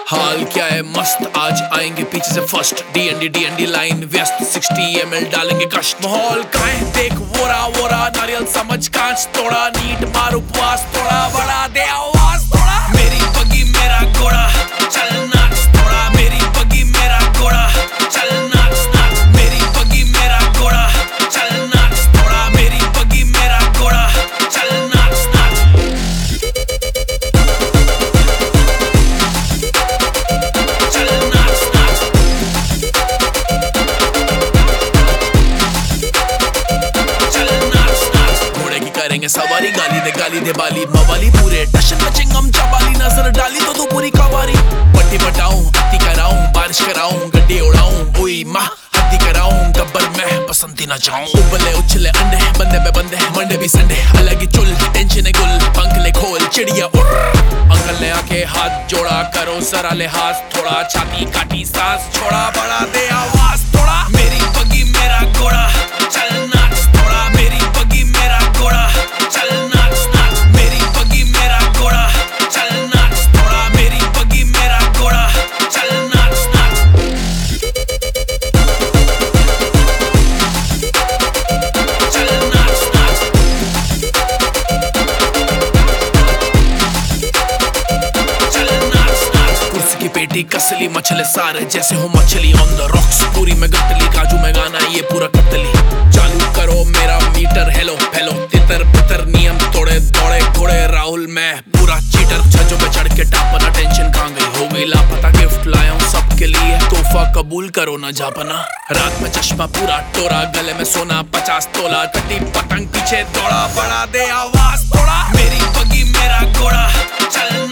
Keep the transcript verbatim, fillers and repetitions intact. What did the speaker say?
हाल क्या है मस्त, आज आएंगे पीछे से फर्स्ट। डीएनडी डीएनडी लाइन व्यस्त, सिक्सटी एमएल डालेंगे कष्ट। माहौल का है देख वोरा वोरा, नारियल समझ कांच तोड़ा। नीट मार उपवास थोड़ा, बढ़ा दे आवाज थोड़ा। मेरी बगी मेरा घोड़ा, चल नाच थोड़ा। मेरी बगी मेरा घोड़ा, चल नाच नाच। मेरी बगी मेरा घोड़ा, चल नाच थोड़ा। मेरी बगी मेरा घोड़ा, चल नाच नाच। चल नाच नाच। चल नाच नाच। घोड़े की करेंगे सवारी, गाली दे गाली दे बाली मवाली। पूरे टशन में चिंगम चबाली, नजर डाली तो तू पूरी कवारी। पट्टी पटाऊं, अति कराऊं, बारिश कराऊं, गड्डी उड़ाऊं। ओई माँ हत्ती कराऊं, गब्बर मैं बसंती ना जाऊं। उबले उछले अंडे, बंदे पे बंदे, मंडे भी संडे। अलग ही चुल, टेंशन है गुल, पंख ले खोल, चिड़िया उड़। अंकल ने आके हाथ जोड़ा, करो सरा लिहाज थोड़ा। छाती काटी सांस छोड़ा, बढ़ा दे आवाज थोड़ा। मेरी बगी मेरा घोड़ा, चल नाच थोड़ा। मेरी बगी मेरा घोड़ा, चल नाच नाच। मेरी बगी मेरा घोड़ा, चल नाच थोड़ा। मेरी बगी मेरा घोड़ा, चल नाच नाच। चल नाच नाच। चल नाच नाच। कुर्सी की पेटी कसली, मछले सारे जैसे हो मछली ऑन द रॉक्स। पूरी में गटली, काजू में गाना ये पूरा कतली। चालू करो मेरा मीटर, हेलो हेलो तितर बितर। नियम तोड़े दौड़े घोड़े, राहुल मैं पूरा चीटर। छज्जों पे चढ़ के टापना, टेंशन कहाँ गई हो गई लापता। गिफ्ट लाया हूँ सबके लिए, तोहफा कबूल करो ना जापना। रात में चश्मा पूरा टोरा, गले में सोना पचास तोला। कटी पतंग पीछे दौड़ा, बढ़ा दे आवाज थोड़ा। मेरी बगी मेरा घोड़ा, चल